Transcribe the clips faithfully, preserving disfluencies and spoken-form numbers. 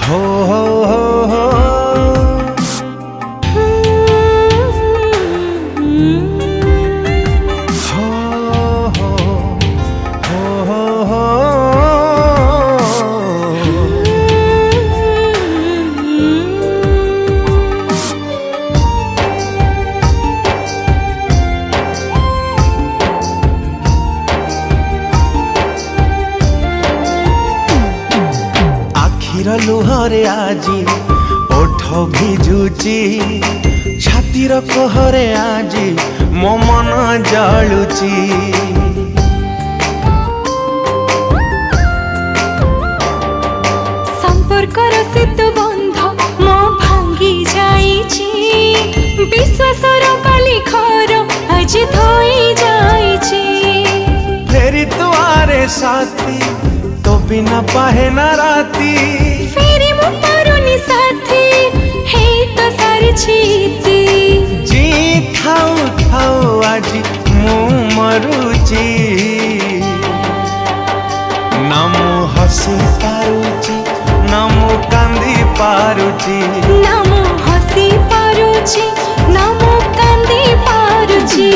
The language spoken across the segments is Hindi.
हो हो हो हो लुहरे आजी ओठ भिजुची छातीर कहरे आजी मो मन जलुची संपर्कर सेतु बंध मो भांगी जाइछि विश्वासर काली घर आज धोई जाइछि फेरी तुआरे साथी तो बिना पाहे ना राती फेरी मु पारुनी साथी हे तो सारी छीती जी खाऊ खाऊ आज मु मरुची ना मु हसी पारुची ना मु कांदी पारुची ना मु हसी पारुची ना मु कांदी पारुची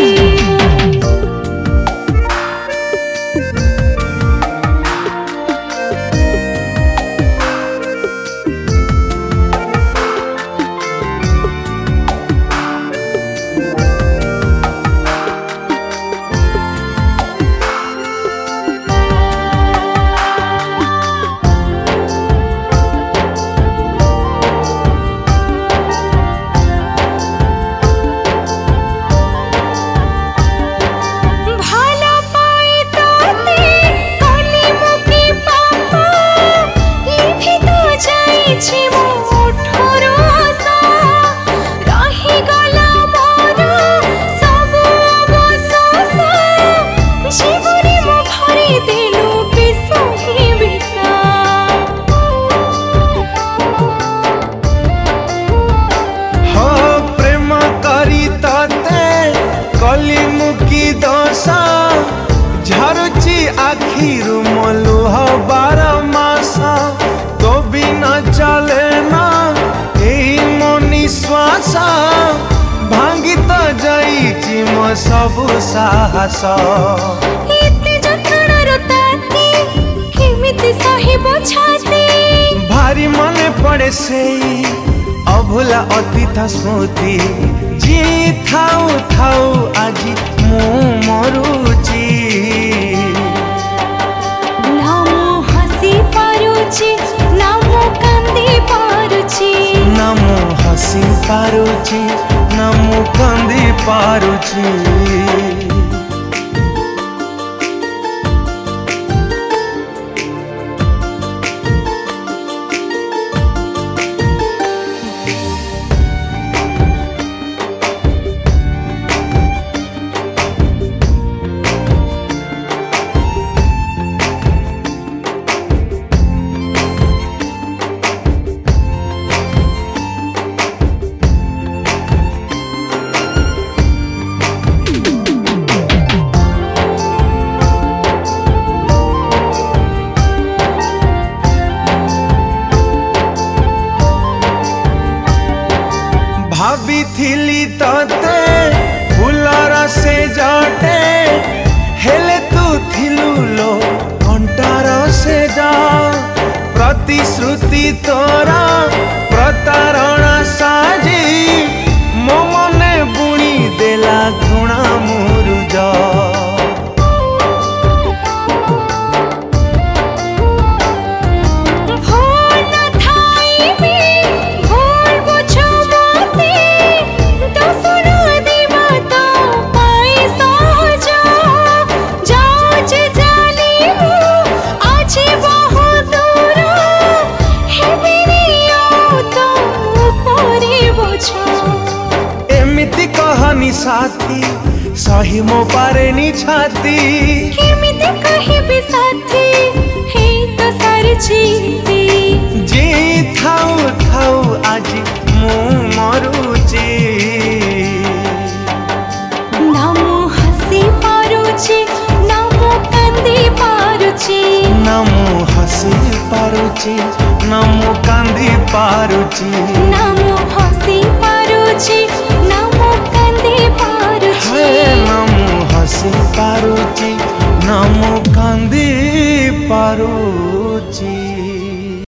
आखिर मलुह बार मासा तो बिना चले ना यही मो निश्वास भांगी तो जाइछि मो सबु साहस एते जतनर ताती केमिति सहिबो छाती भारी मने पड़े सेई अभुला अतीत स्मृति जी थाऊ थाऊ आजी मु मरुची नामो कांदी पारुची नामो हसी पारुची नामो कांदी पारुची भाभी थिली तते फुलर से जटे हेले तू थिलु लो कंटार से जा प्रतिश्रुति तोरा प्रतारणा साजी मो मने बुणी देला घृणा मुरुज कहानी साथी सही मो पारे नी छाती केमिति कहिबे साथी हे तो सारी छीती जी थाऊ थाऊ आज मु मरुची नामो हसी पारुची नामो कांदी पारुची नामो हसी पारुची ना मु कांदी पारुची ना मु हसी पारुची ना मु कांदी पारुची ना मु हसी पारुची ना मु कांदी पारुची।